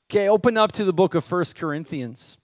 Okay, open up to the book of 1 Corinthians.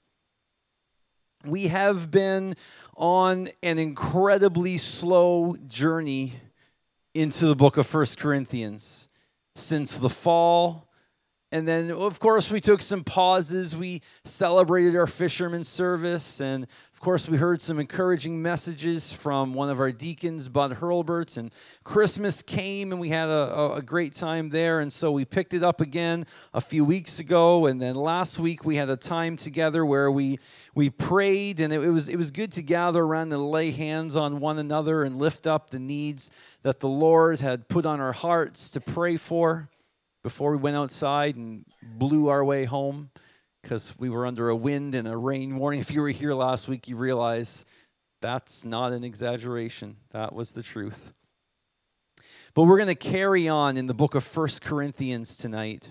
We have been on an incredibly slow journey into the book of 1 Corinthians since the fall. And then, of course, we took some pauses. We celebrated our fisherman's service. And, of course, we heard some encouraging messages from one of our deacons, Bud Hurlbert. And Christmas came, and we had a great time there. And so we picked it up again a few weeks ago. And then last week, we had a time together where we prayed. And it was good to gather around and lay hands on one another and lift up the needs that the Lord had put on our hearts to pray for before we went outside and blew our way home because we were under a wind and a rain warning. If you were here last week, you realize that's not an exaggeration. That was the truth. But we're going to carry on in the book of 1 Corinthians tonight.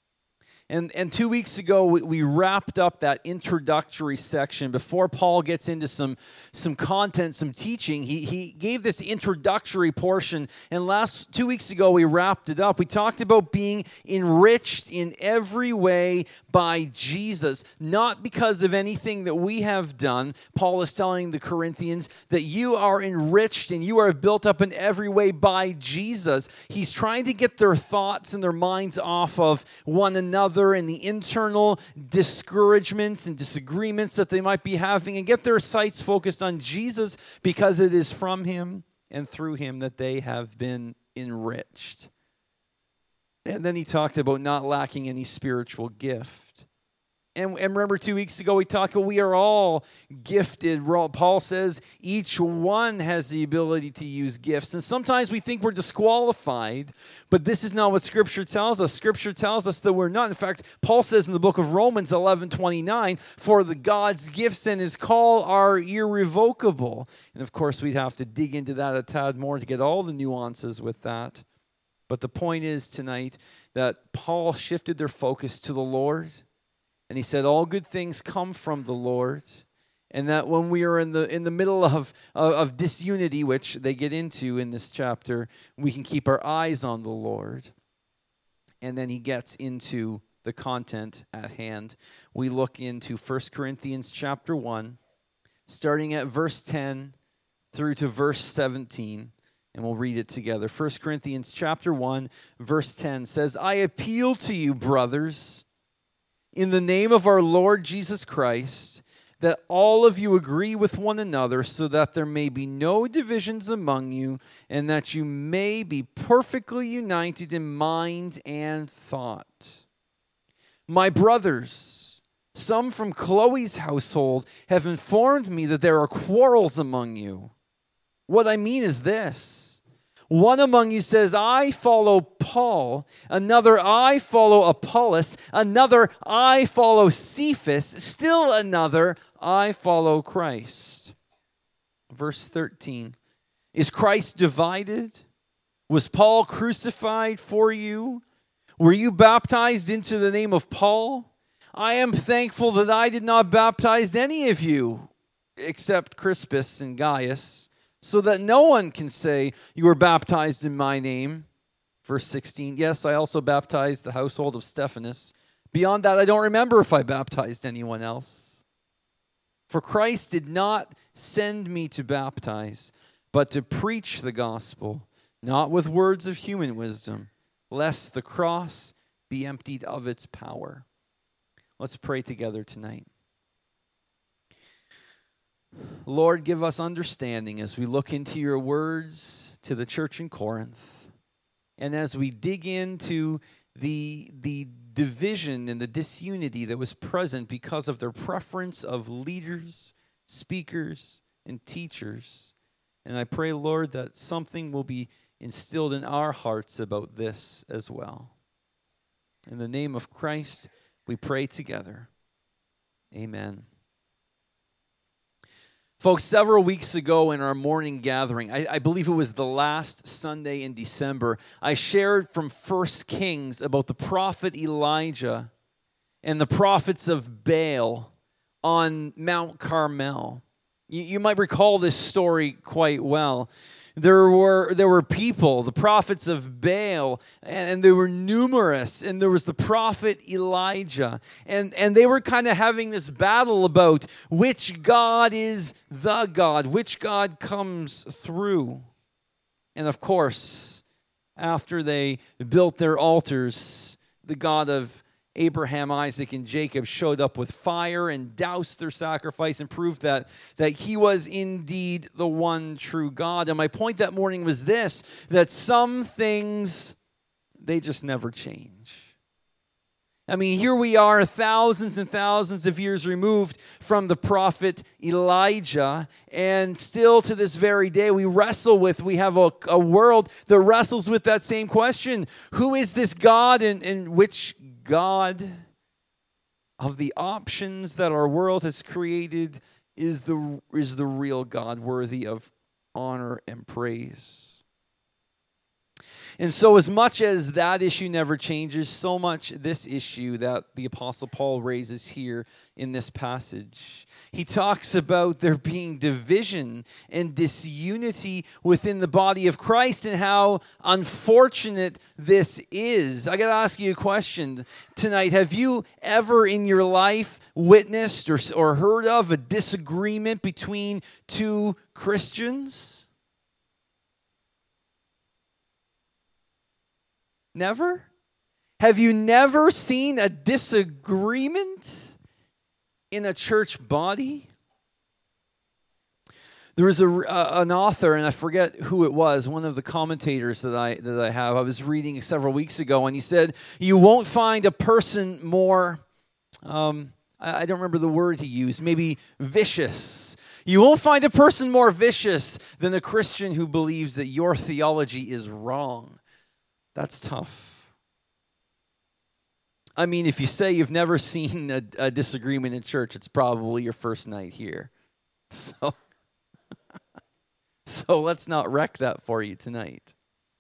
And 2 weeks ago, we wrapped up that introductory section. Before Paul gets into some content, some teaching, he gave this introductory portion. And 2 weeks ago, we wrapped it up. We talked about being enriched in every way by Jesus, not because of anything that we have done. Paul is telling the Corinthians that you are enriched and you are built up in every way by Jesus. He's trying to get their thoughts and their minds off of one another and the internal discouragements and disagreements that they might be having, and get their sights focused on Jesus, because it is from him and through him that they have been enriched. And then he talked about not lacking any spiritual gift. And remember 2 weeks ago we talked about we are all gifted. Paul says each one has the ability to use gifts. And sometimes we think we're disqualified, but this is not what Scripture tells us. Scripture tells us that we're not. In fact, Paul says in the book of Romans 11:29, for the God's gifts and his call are irrevocable. And of course we'd have to dig into that a tad more to get all the nuances with that. But the point is tonight that Paul shifted their focus to the Lord. And he said, all good things come from the Lord. And that when we are in the middle of disunity, which they get into in this chapter, we can keep our eyes on the Lord. And then he gets into the content at hand. We look into 1 Corinthians chapter 1, starting at verse 10 through to verse 17. And we'll read it together. 1 Corinthians chapter 1, verse 10 says, I appeal to you, brothers, in the name of our Lord Jesus Christ, that all of you agree with one another, so that there may be no divisions among you, and that you may be perfectly united in mind and thought. My brothers, some from Chloe's household have informed me that there are quarrels among you. What I mean is this. One among you says, I follow Paul. Another, I follow Apollos. Another, I follow Cephas. Still another, I follow Christ. Verse 13. Is Christ divided? Was Paul crucified for you? Were you baptized into the name of Paul? I am thankful that I did not baptize any of you, except Crispus and Gaius, so that no one can say, you were baptized in my name. Verse 16, yes, I also baptized the household of Stephanas. Beyond that, I don't remember if I baptized anyone else. For Christ did not send me to baptize, but to preach the gospel, not with words of human wisdom, lest the cross be emptied of its power. Let's pray together tonight. Lord, give us understanding as we look into your words to the church in Corinth, and as we dig into the division and the disunity that was present because of their preference of leaders, speakers, and teachers. And I pray, Lord, that something will be instilled in our hearts about this as well. In the name of Christ, we pray together. Amen. Folks, several weeks ago in our morning gathering, I believe it was the last Sunday in December, I shared from 1 Kings about the prophet Elijah and the prophets of Baal on Mount Carmel. You might recall this story quite well. There were people, the prophets of Baal, and they were numerous. And there was the prophet Elijah. And they were kind of having this battle about which God is the God, which God comes through. And of course, after they built their altars, the God of Abraham, Isaac, and Jacob showed up with fire and doused their sacrifice and proved that he was indeed the one true God. And my point that morning was this, that some things, they just never change. I mean, here we are thousands and thousands of years removed from the prophet Elijah, and still to this very day we have a world that wrestles with that same question. Who is this God, and which God of the options that our world has created is the real God, worthy of honor and praise? And so as much as that issue never changes, so much this issue that the Apostle Paul raises here in this passage. He talks about there being division and disunity within the body of Christ and how unfortunate this is. I got to ask you a question tonight. Have you ever in your life witnessed or heard of a disagreement between two Christians? Never? Have you never seen a disagreement in a church body? There was an author, and I forget who it was, one of the commentators that I have. I was reading several weeks ago, and he said, you won't find a person more, I don't remember the word he used, maybe vicious. You won't find a person more vicious than a Christian who believes that your theology is wrong. That's tough. I mean, if you say you've never seen a disagreement in church, it's probably your first night here. So let's not wreck that for you tonight.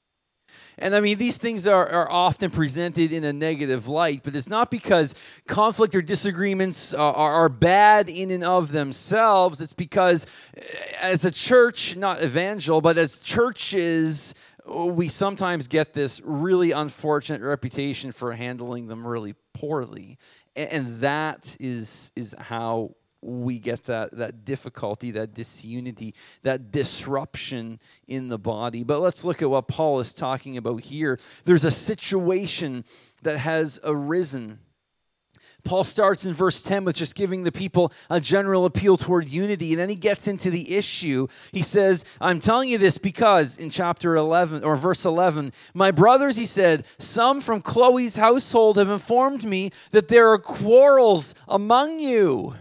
And I mean, these things are often presented in a negative light, but it's not because conflict or disagreements are bad in and of themselves. It's because as a church, not evangel, but as churches, we sometimes get this really unfortunate reputation for handling them really poorly. And that is how we get that difficulty, that disunity, that disruption in the body. But let's look at what Paul is talking about here. There's a situation that has arisen. Paul starts in verse 10 with just giving the people a general appeal toward unity, and then he gets into the issue. He says, I'm telling you this because, in chapter 11, or verse 11, my brothers, he said, some from Chloe's household have informed me that there are quarrels among you.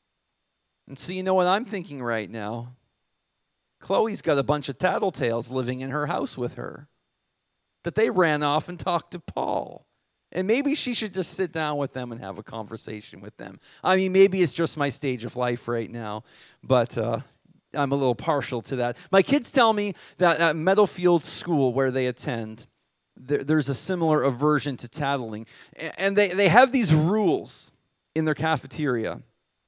And so you know what I'm thinking right now? Chloe's got a bunch of tattletales living in her house with her, that they ran off and talked to Paul. And maybe she should just sit down with them and have a conversation with them. I mean, maybe it's just my stage of life right now, but I'm a little partial to that. My kids tell me that at Meadowfield School, where they attend, there's a similar aversion to tattling. And they have these rules in their cafeteria.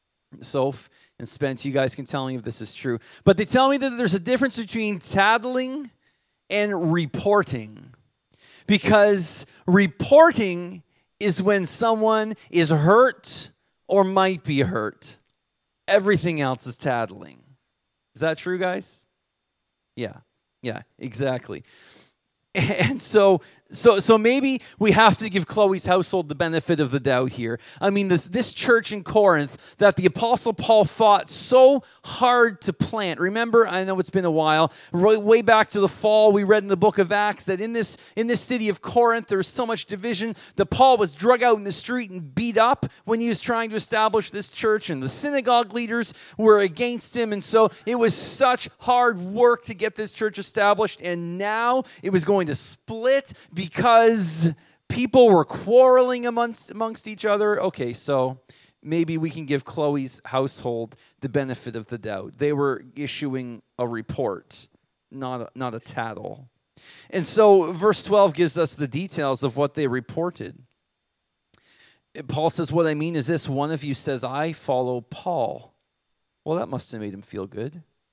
Soph and Spence, you guys can tell me if this is true. But they tell me that there's a difference between tattling and reporting. Because reporting is when someone is hurt or might be hurt. Everything else is tattling. Is that true, guys? Yeah, exactly. And so maybe we have to give Chloe's household the benefit of the doubt here. I mean, this church in Corinth that the Apostle Paul fought so hard to plant. Remember, I know it's been a while, way back to the fall, we read in the book of Acts that in this city of Corinth, there was so much division that Paul was drug out in the street and beat up when he was trying to establish this church, and the synagogue leaders were against him. And so it was such hard work to get this church established, and now it was going to split because people were quarreling amongst each other. Okay, so maybe we can give Chloe's household the benefit of the doubt. They were issuing a report, not a tattle. And so verse 12 gives us the details of what they reported. Paul says, what I mean is this, one of you says, I follow Paul. Well, that must have made him feel good.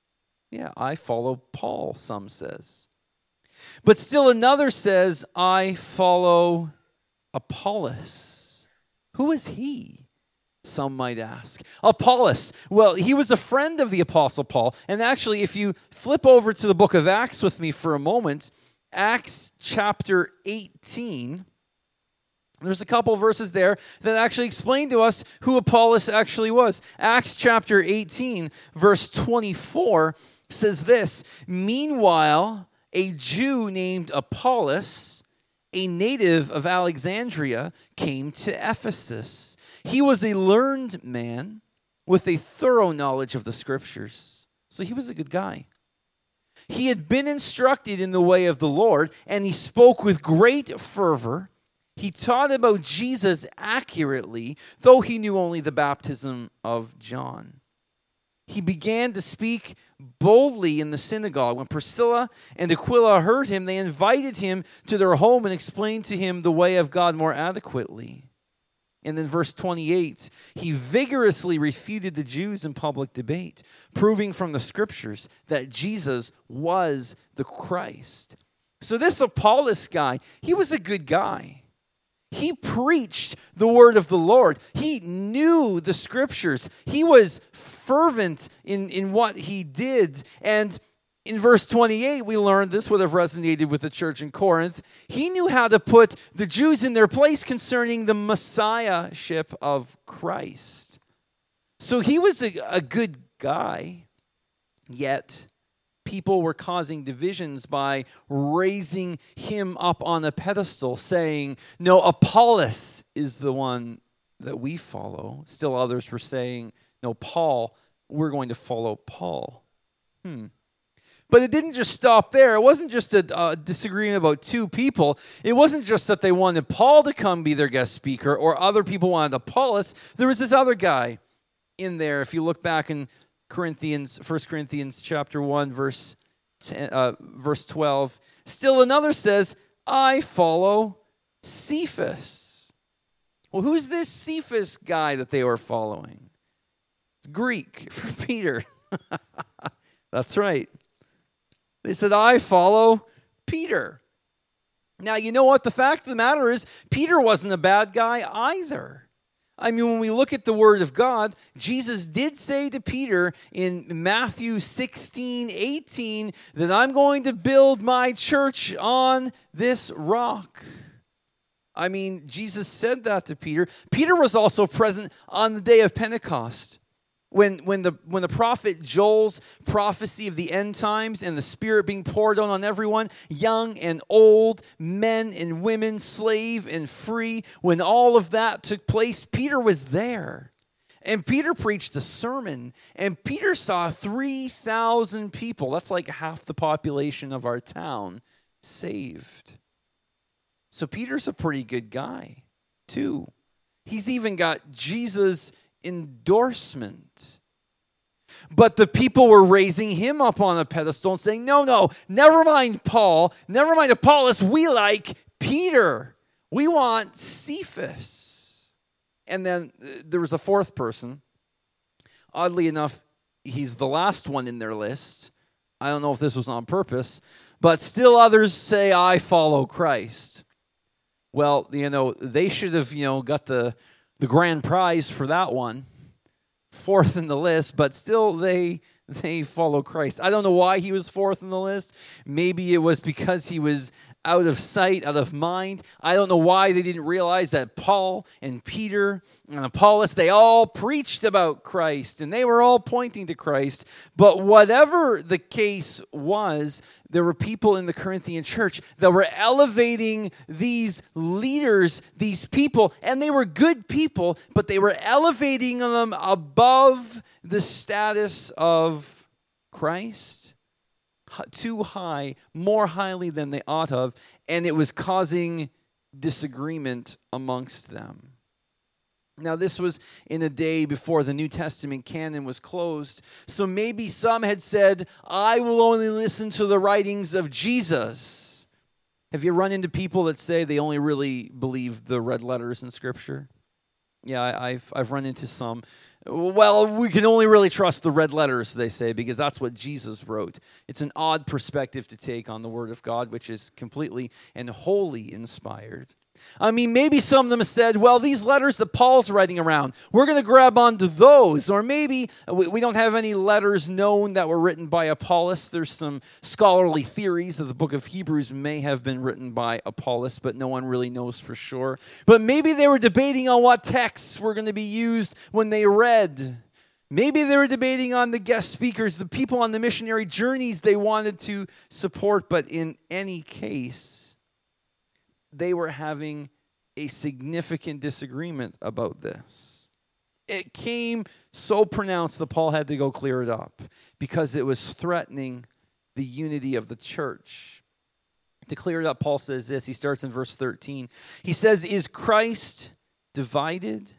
Yeah, I follow Paul, some says. But still another says, I follow Apollos. Who is he? Some might ask. Apollos, well, he was a friend of the Apostle Paul. And actually, if you flip over to the book of Acts with me for a moment, Acts chapter 18, there's a couple verses there that actually explain to us who Apollos actually was. Acts chapter 18, verse 24 says this, meanwhile, a Jew named Apollos, a native of Alexandria, came to Ephesus. He was a learned man with a thorough knowledge of the Scriptures. So he was a good guy. He had been instructed in the way of the Lord, and he spoke with great fervor. He taught about Jesus accurately, though he knew only the baptism of John. He began to speak boldly in the synagogue. When Priscilla and Aquila heard him, they invited him to their home and explained to him the way of God more adequately. And then verse 28, he vigorously refuted the Jews in public debate, proving from the Scriptures that Jesus was the Christ. So this Apollos guy, he was a good guy. He preached the word of the Lord. He knew the Scriptures. He was fervent in what he did. And in verse 28, we learned, this would have resonated with the church in Corinth, he knew how to put the Jews in their place concerning the messiahship of Christ. So he was a good guy, yet people were causing divisions by raising him up on a pedestal, saying, no, Apollos is the one that we follow. Still others were saying, no, Paul, we're going to follow Paul. But it didn't just stop there. It wasn't just a disagreement about two people. It wasn't just that they wanted Paul to come be their guest speaker or other people wanted Apollos. There was this other guy in there. If you look back in 1 Corinthians chapter 1, verse 12. Still another says, I follow Cephas. Well, who's this Cephas guy that they were following? It's Greek for Peter. That's right. They said, I follow Peter. Now, you know what? The fact of the matter is, Peter wasn't a bad guy either. I mean, when we look at the Word of God, Jesus did say to Peter in Matthew 16:18 that I'm going to build my church on this rock. I mean, Jesus said that to Peter. Peter was also present on the day of Pentecost. When the prophet Joel's prophecy of the end times and the Spirit being poured on everyone, young and old, men and women, slave and free, when all of that took place, Peter was there. And Peter preached a sermon, and Peter saw 3,000 people, that's like half the population of our town, saved. So Peter's a pretty good guy, too. He's even got Jesus' endorsement. But the people were raising him up on a pedestal and saying, no, never mind Paul, never mind Apollos, we like Peter. We want Cephas. And then there was a fourth person. Oddly enough, he's the last one in their list. I don't know if this was on purpose, but still others say, I follow Christ. Well, they should have, got the grand prize for that one, fourth in the list, but still they follow Christ. I don't know why he was fourth in the list. Maybe it was because he was out of sight, out of mind. I don't know why they didn't realize that Paul and Peter and Apollos, they all preached about Christ and they were all pointing to Christ. But whatever the case was, there were people in the Corinthian church that were elevating these leaders, these people, and they were good people, but they were elevating them above the status of Christ. Too high, more highly than they ought of, and it was causing disagreement amongst them. Now, this was in a day before the New Testament canon was closed, so maybe some had said, I will only listen to the writings of Jesus. Have you run into people that say they only really believe the red letters in Scripture? Yeah, I've run into some. Well, we can only really trust the red letters, they say, because that's what Jesus wrote. It's an odd perspective to take on the Word of God, which is completely and wholly inspired. I mean, maybe some of them said, well, these letters that Paul's writing around, we're going to grab onto those. Or maybe we don't have any letters known that were written by Apollos. There's some scholarly theories that the book of Hebrews may have been written by Apollos, but no one really knows for sure. But maybe they were debating on what texts were going to be used when they read. Maybe they were debating on the guest speakers, the people on the missionary journeys they wanted to support. But in any case, they were having a significant disagreement about this. It came so pronounced that Paul had to go clear it up because it was threatening the unity of the church. To clear it up, Paul says this. He starts in verse 13. He says, is Christ divided?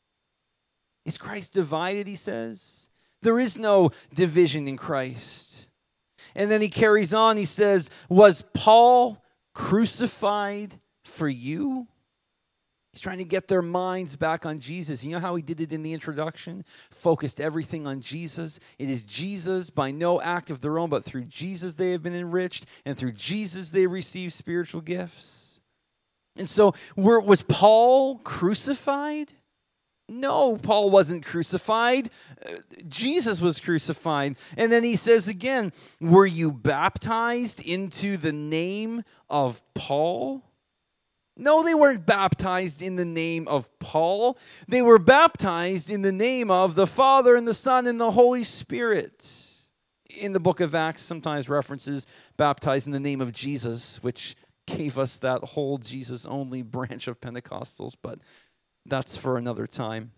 Is Christ divided, he says? There is no division in Christ. And then he carries on. He says, was Paul crucified for you? He's trying to get their minds back on Jesus. You know how he did it in the introduction? Focused everything on Jesus. It is Jesus by no act of their own, but through Jesus they have been enriched, and through Jesus they receive spiritual gifts. And so, was Paul crucified? No, Paul wasn't crucified. Jesus was crucified. And then he says again, were you baptized into the name of Paul? No, they weren't baptized in the name of Paul. They were baptized in the name of the Father and the Son and the Holy Spirit. In the book of Acts, sometimes references baptized in the name of Jesus, which gave us that whole Jesus-only branch of Pentecostals, but that's for another time.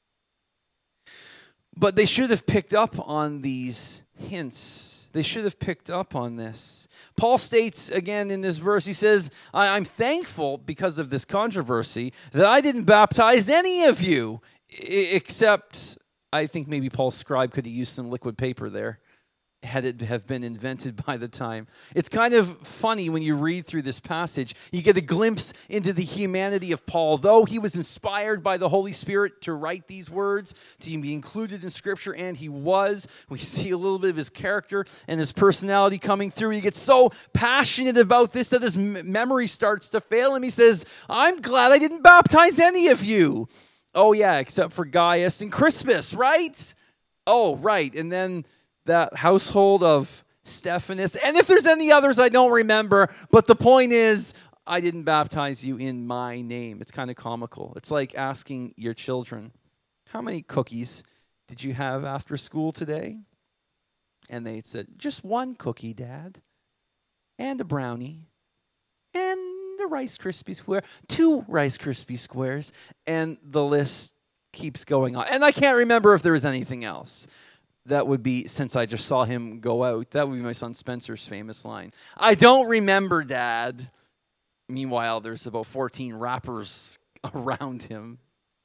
But they should have picked up on these hints. They should have picked up on this. Paul states again in this verse, he says, I'm thankful because of this controversy that I didn't baptize any of you, except I think maybe Paul's scribe could have used some liquid paper there, had it have been invented by the time. It's kind of funny when you read through this passage. You get a glimpse into the humanity of Paul. Though he was inspired by the Holy Spirit to write these words, to be included in Scripture, and he was, we see a little bit of his character and his personality coming through. He gets so passionate about this that his memory starts to fail him. He says, I'm glad I didn't baptize any of you. Oh yeah, except for Gaius and Crispus, right? Oh, right. And then that household of Stephanas. And if there's any others, I don't remember. But the point is, I didn't baptize you in my name. It's kind of comical. It's like asking your children, how many cookies did you have after school today? And they said, just one cookie, Dad. And a brownie. And a Rice Krispie square. 2 Rice Krispie squares. And the list keeps going on. And I can't remember if there was anything else. That would be, since I just saw him go out, that would be my son Spencer's famous line. I don't remember, Dad. Meanwhile, there's about 14 rappers around him.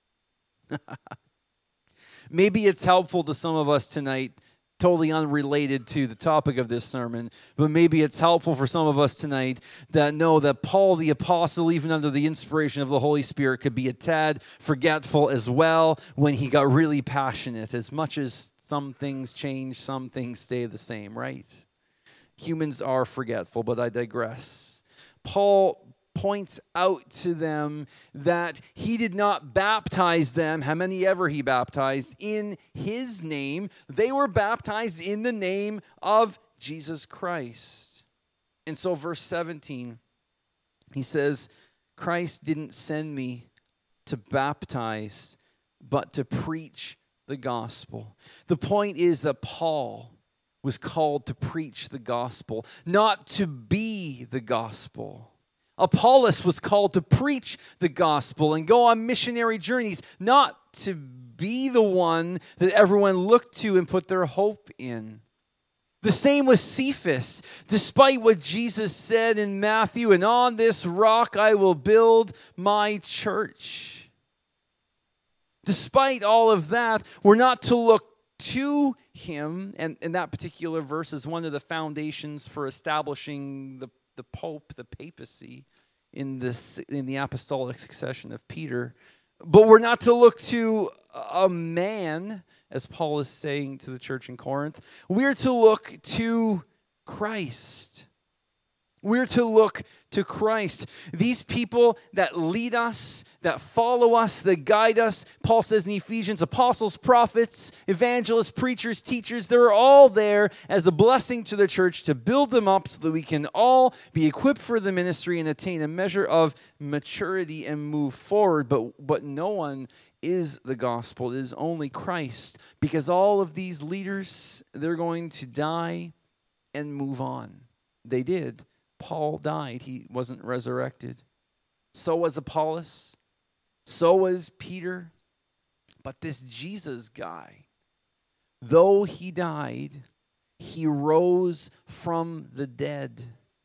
Maybe it's helpful to some of us tonight, totally unrelated to the topic of this sermon, but maybe it's helpful for some of us tonight that know that Paul the Apostle, even under the inspiration of the Holy Spirit, could be a tad forgetful as well when he got really passionate. As much as some things change, some things stay the same, right? Humans are forgetful, but I digress. Paul points out to them that he did not baptize them, how many ever he baptized, in his name. They were baptized in the name of Jesus Christ. And so verse 17, he says, Christ didn't send me to baptize, but to preach the gospel. The point is that Paul was called to preach the gospel, not to be the gospel. Apollos was called to preach the gospel and go on missionary journeys, not to be the one that everyone looked to and put their hope in. The same with Cephas. Despite what Jesus said in Matthew, and on this rock I will build my church. Despite all of that, we're not to look to him, and that particular verse is one of the foundations for establishing the Pope, the papacy, in the apostolic succession of Peter. But we're not to look to a man, as Paul is saying to the church in Corinth. We're to look to Christ. We're to look to Christ. These people that lead us, that follow us, that guide us, Paul says in Ephesians, apostles, prophets, evangelists, preachers, teachers, they're all there as a blessing to the church to build them up so that we can all be equipped for the ministry and attain a measure of maturity and move forward. But no one is the gospel. It is only Christ. Because all of these leaders, they're going to die and move on. They did. Paul died. He wasn't resurrected. So was Apollos. So was Peter. But this Jesus guy, though he died, he rose from the dead.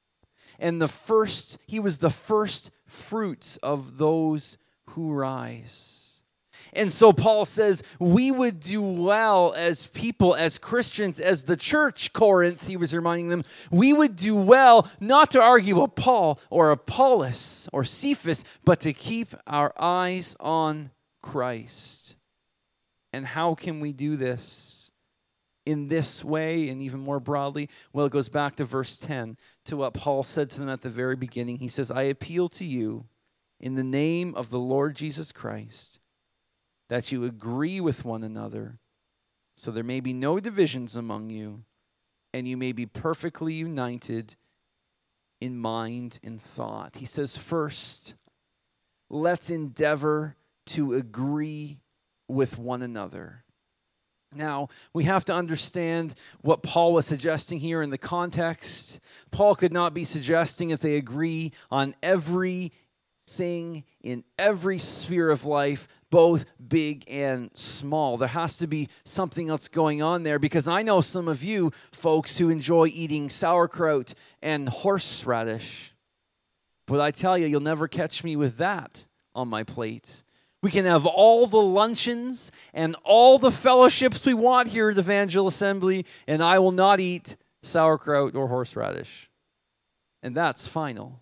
And he was the first fruits of those who rise. And so Paul says, we would do well as people, as Christians, as the church, Corinth, he was reminding them, we would do well not to argue with Paul or Apollos or Cephas, but to keep our eyes on Christ. And how can we do this in this way and even more broadly? Well, it goes back to verse 10, to what Paul said to them at the very beginning. He says, I appeal to you in the name of the Lord Jesus Christ, that you agree with one another, so there may be no divisions among you, and you may be perfectly united in mind and thought. He says, first, let's endeavor to agree with one another. Now, we have to understand what Paul was suggesting here in the context. Paul could not be suggesting that they agree on everything in every sphere of life, both big and small. There has to be something else going on there, because I know some of you folks who enjoy eating sauerkraut and horseradish. But I tell you, you'll never catch me with that on my plate. We can have all the luncheons and all the fellowships we want here at Evangel Assembly, and I will not eat sauerkraut or horseradish. And that's final.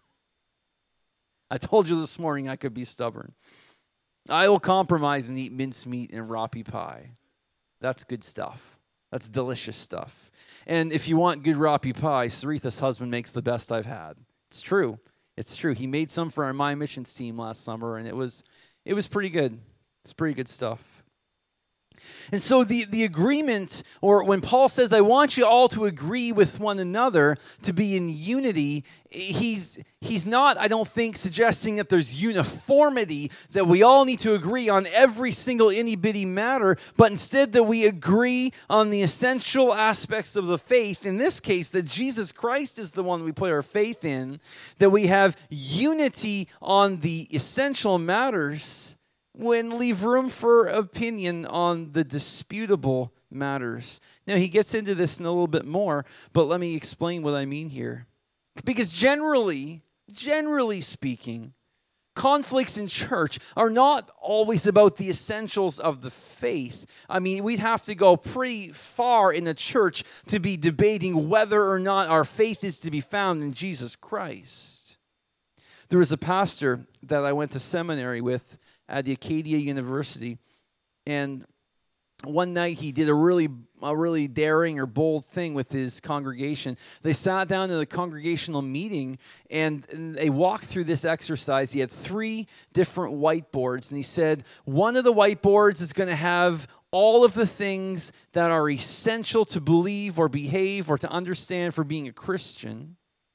I told you this morning I could be stubborn. I will compromise and eat mincemeat and rapi pie. That's good stuff. That's delicious stuff. And if you want good rapi pie, Saritha's husband makes the best I've had. It's true. It's true. He made some for our My Missions team last summer, and it was pretty good. It's pretty good stuff. And so the agreement, or when Paul says, I want you all to agree with one another, to be in unity, he's not, I don't think, suggesting that there's uniformity, that we all need to agree on every single itty-bitty matter, but instead that we agree on the essential aspects of the faith. In this case, that Jesus Christ is the one we put our faith in, that we have unity on the essential matters, when leave room for opinion on the disputable matters. Now, he gets into this in a little bit more, but let me explain what I mean here. Because generally speaking, conflicts in church are not always about the essentials of the faith. I mean, we'd have to go pretty far in a church to be debating whether or not our faith is to be found in Jesus Christ. There was a pastor that I went to seminary with at the Acadia University, and one night he did a really daring or bold thing with his congregation. They sat down in a congregational meeting, and they walked through this exercise. He had 3 different whiteboards, and he said, one of the whiteboards is going to have all of the things that are essential to believe or behave or to understand for being a Christian.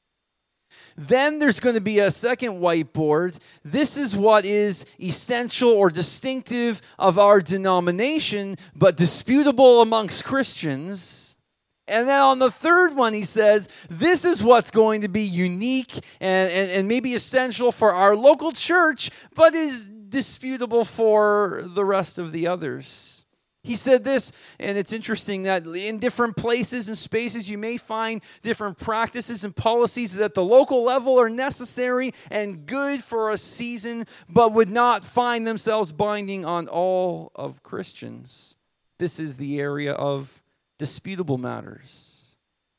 Then there's going to be a second whiteboard. This is what is essential or distinctive of our denomination, but disputable amongst Christians. And then on the third one, he says, this is what's going to be unique and maybe essential for our local church, but is disputable for the rest of the others. He said this, and it's interesting that in different places and spaces, you may find different practices and policies that at the local level are necessary and good for a season, but would not find themselves binding on all of Christians. This is the area of disputable matters.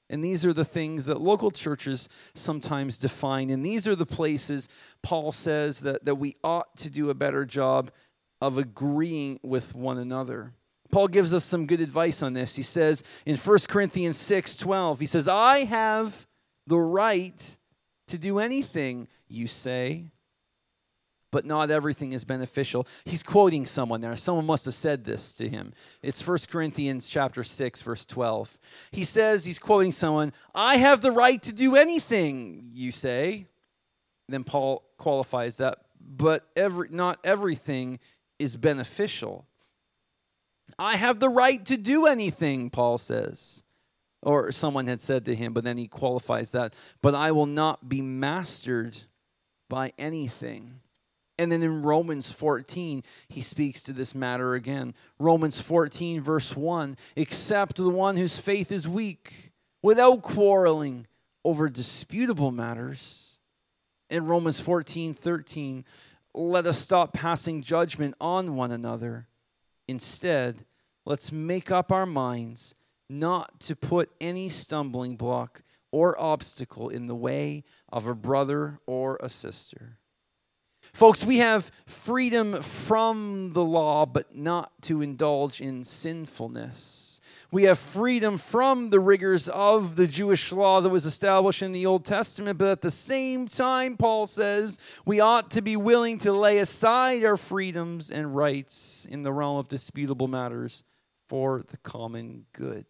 And these are the things that local churches sometimes define. And these are the places Paul says that we ought to do a better job of agreeing with one another. Paul gives us some good advice on this. He says in 1 Corinthians 6:12, he says, I have the right to do anything you say, but not everything is beneficial. He's quoting someone there. Someone must have said this to him. It's 1 Corinthians chapter 6, verse 12. He says, he's quoting someone, I have the right to do anything you say. Then Paul qualifies that, but not everything is beneficial. I have the right to do anything, Paul says. Or someone had said to him, but then he qualifies that, but I will not be mastered by anything. And then in Romans 14, he speaks to this matter again. Romans 14, verse 1, except the one whose faith is weak, without quarreling over disputable matters. In Romans 14:13, let us stop passing judgment on one another. Instead, let's make up our minds not to put any stumbling block or obstacle in the way of a brother or a sister. Folks, we have freedom from the law, but not to indulge in sinfulness. We have freedom from the rigors of the Jewish law that was established in the Old Testament, but at the same time, Paul says, we ought to be willing to lay aside our freedoms and rights in the realm of disputable matters for the common good.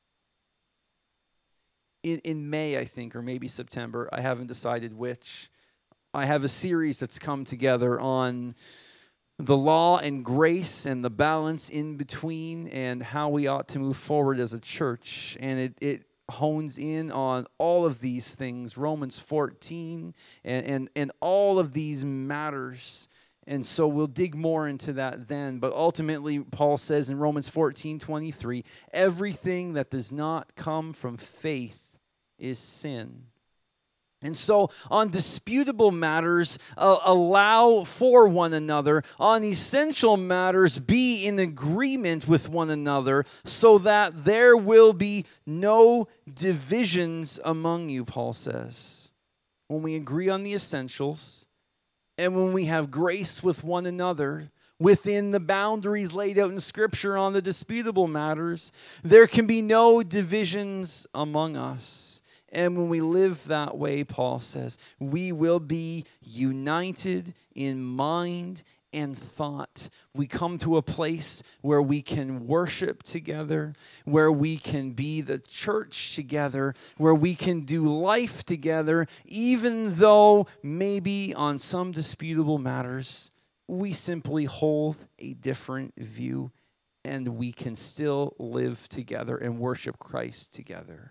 In May, I think, or maybe September, I haven't decided which, I have a series that's come together on the law and grace and the balance in between and how we ought to move forward as a church. And it hones in on all of these things, Romans 14 and all of these matters. And so we'll dig more into that then. But ultimately, Paul says in Romans 14:23, everything that does not come from faith is sin. And so on disputable matters, allow for one another. On essential matters, be in agreement with one another so that there will be no divisions among you, Paul says. When we agree on the essentials and when we have grace with one another within the boundaries laid out in Scripture on the disputable matters, there can be no divisions among us. And when we live that way, Paul says, we will be united in mind and thought. We come to a place where we can worship together, where we can be the church together, where we can do life together, even though maybe on some disputable matters, we simply hold a different view, and we can still live together and worship Christ together.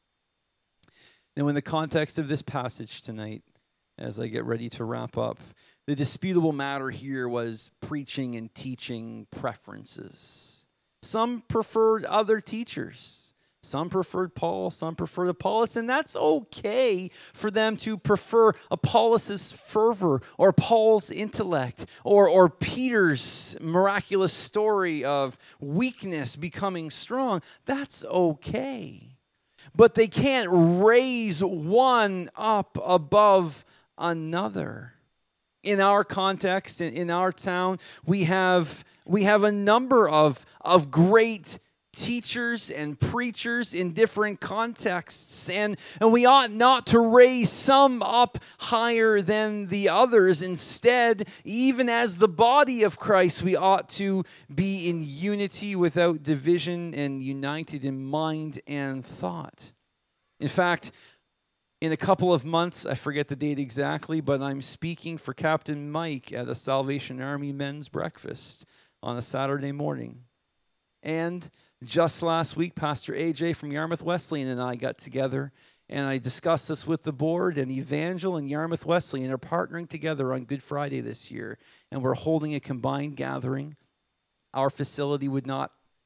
Now, in the context of this passage tonight, as I get ready to wrap up, the disputable matter here was preaching and teaching preferences. Some preferred other teachers. Some preferred Paul, some preferred Apollos, and that's okay for them to prefer Apollos' fervor or Paul's intellect or Peter's miraculous story of weakness becoming strong. That's okay. But they can't raise one up above another. In our context, in our town, we have a number of great teachers and preachers in different contexts, and we ought not to raise some up higher than the others. Instead, even as the body of Christ, we ought to be in unity without division and united in mind and thought. In fact, in a couple of months, I forget the date exactly, but I'm speaking for Captain Mike at a Salvation Army men's breakfast on a Saturday morning. And just last week, Pastor AJ from Yarmouth Wesleyan and I got together, and I discussed this with the board, and Evangel and Yarmouth Wesleyan are partnering together on Good Friday this year, and we're holding a combined gathering. Our facility would not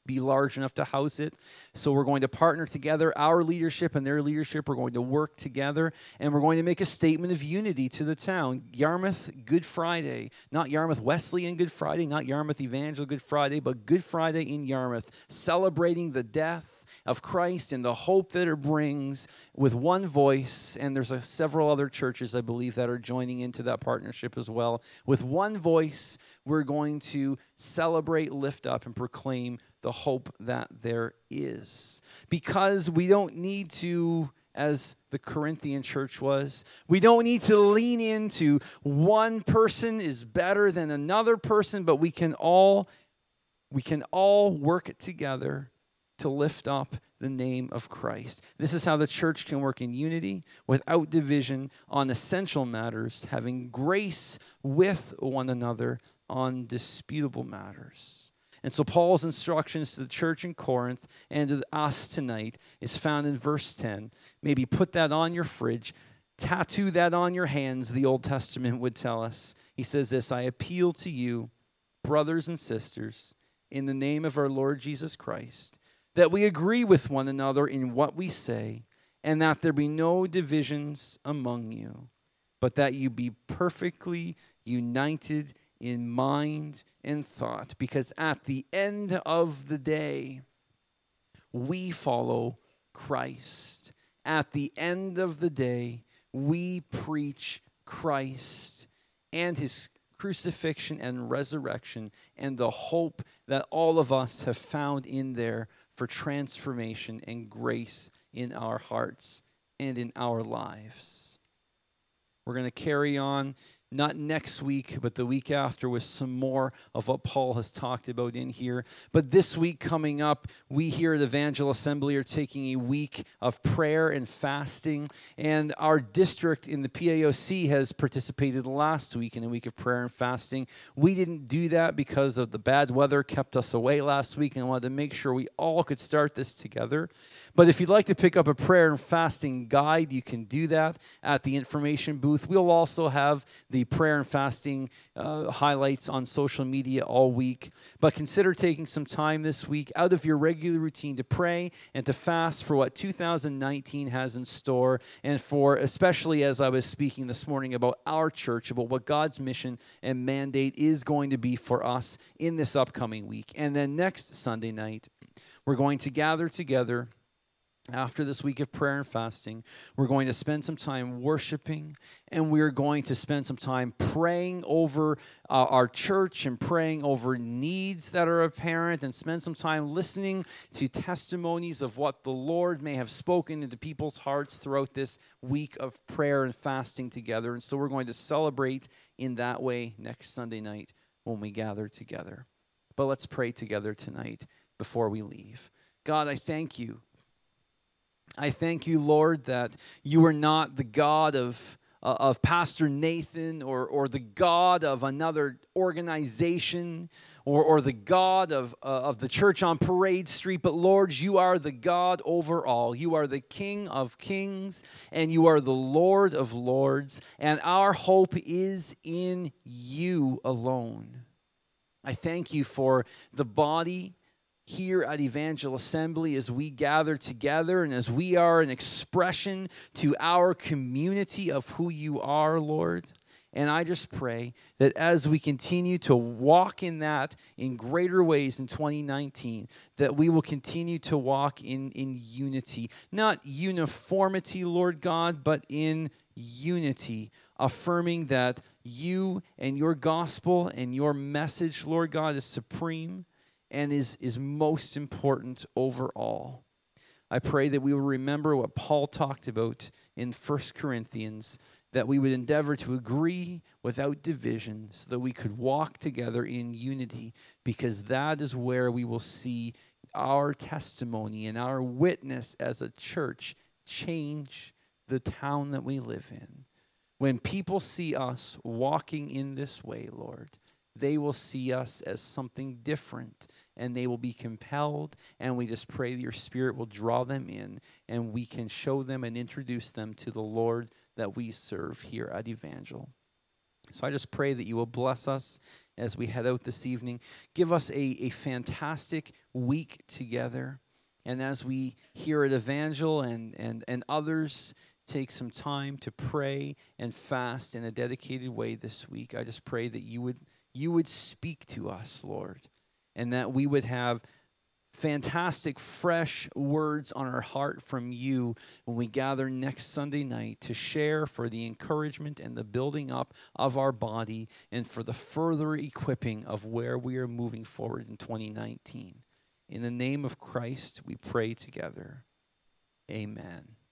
be large enough to house it. So we're going to partner together, our leadership and their leadership. We're going to work together, and we're going to make a statement of unity to the town. Yarmouth Good Friday, not Yarmouth Wesleyan Good Friday, not Yarmouth Evangel Good Friday, but Good Friday in Yarmouth, celebrating the death of Christ and the hope that it brings with one voice. And there's several other churches, I believe, that are joining into that partnership as well. With one voice, we're going to celebrate, lift up, and proclaim the hope that there is. Because we don't need to, as the Corinthian church was, we don't need to lean into one person is better than another person, but we can all work together to lift up the name of Christ. This is how the church can work in unity, without division, on essential matters, having grace with one another on disputable matters. And so Paul's instructions to the church in Corinth and to us tonight is found in verse 10. Maybe put that on your fridge, tattoo that on your hands, the Old Testament would tell us. He says this, I appeal to you, brothers and sisters, in the name of our Lord Jesus Christ, that we agree with one another in what we say, and that there be no divisions among you, but that you be perfectly united in mind and thought, because at the end of the day, we follow Christ. At the end of the day, we preach Christ and his crucifixion and resurrection and the hope that all of us have found in there for transformation and grace in our hearts and in our lives. We're going to carry on, not next week, but the week after, with some more of what Paul has talked about in here. But this week coming up, we here at Evangel Assembly are taking a week of prayer and fasting. And our district in the PAOC has participated last week in a week of prayer and fasting. We didn't do that because of the bad weather kept us away last week, and wanted to make sure we all could start this together. But if you'd like to pick up a prayer and fasting guide, you can do that at the information booth. We'll also have the prayer and fasting highlights on social media all week. But consider taking some time this week out of your regular routine to pray and to fast for what 2019 has in store, and for, especially as I was speaking this morning about our church, about what God's mission and mandate is going to be for us in this upcoming week. And then next Sunday night, we're going to gather together. After this week of prayer and fasting, we're going to spend some time worshiping, and we're going to spend some time praying over our church and praying over needs that are apparent, and spend some time listening to testimonies of what the Lord may have spoken into people's hearts throughout this week of prayer and fasting together. And so we're going to celebrate in that way next Sunday night when we gather together. But let's pray together tonight before we leave. God, I thank you. I thank you, Lord, that you are not the God of Pastor Nathan or the God of another organization or the God of the church on Parade Street, but Lord, you are the God over all. You are the King of kings, and you are the Lord of lords, and our hope is in you alone. I thank you for the body here at Evangel Assembly as we gather together and as we are an expression to our community of who you are, Lord. And I just pray that as we continue to walk in that in greater ways in 2019, that we will continue to walk in unity. Not uniformity, Lord God, but in unity, affirming that you and your gospel and your message, Lord God, is supreme and is most important overall. I pray that we will remember what Paul talked about in 1 Corinthians, that we would endeavor to agree without division so that we could walk together in unity, because that is where we will see our testimony and our witness as a church change the town that we live in. When people see us walking in this way, Lord, they will see us as something different, and they will be compelled, and we just pray that your Spirit will draw them in, and we can show them and introduce them to the Lord that we serve here at Evangel. So I just pray that you will bless us as we head out this evening. Give us a fantastic week together. And as we hear at Evangel and others take some time to pray and fast in a dedicated way this week, I just pray that you would speak to us, Lord, and that we would have fantastic, fresh words on our heart from you when we gather next Sunday night to share for the encouragement and the building up of our body and for the further equipping of where we are moving forward in 2019. In the name of Christ, we pray together. Amen.